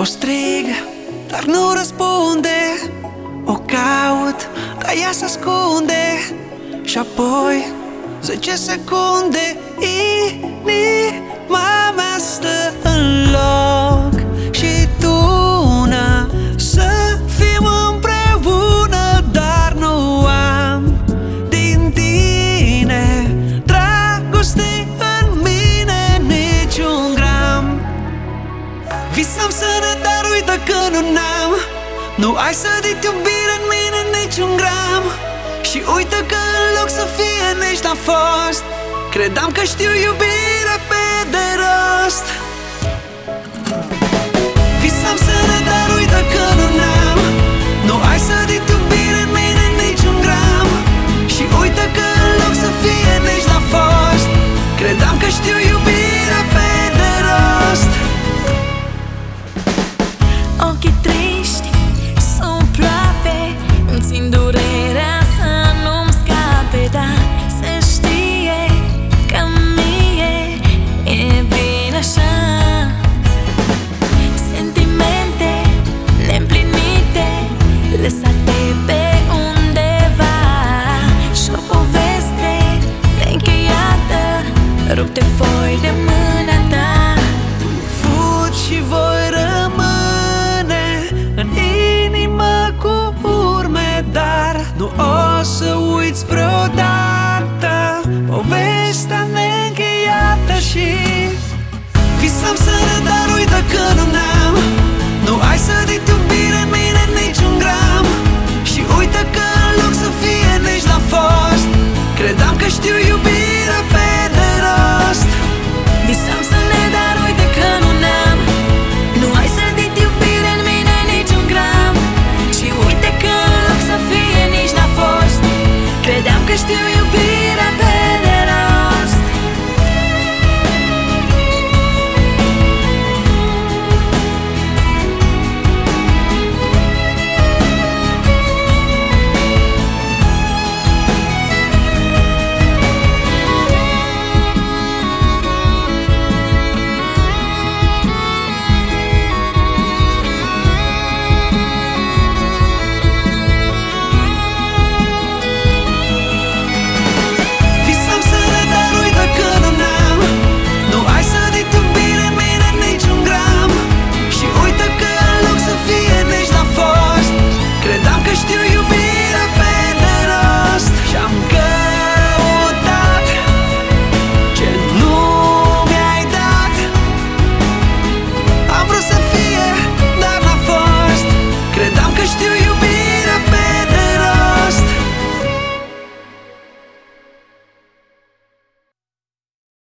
strig, dar nu răspunde. O caut, dar ea se ascunde. Și apoi 10 secunde inima mea stă în loc. Și tu una să fim împreună, dar nu am din tine dragoste în mine niciun gram. Visam sănă, dar uită că nu n-am. Nu ai sădit iubire în mine niciun gram. Și uită că în loc să fie nici n-a fost. Credeam că știu iubire pe de rost.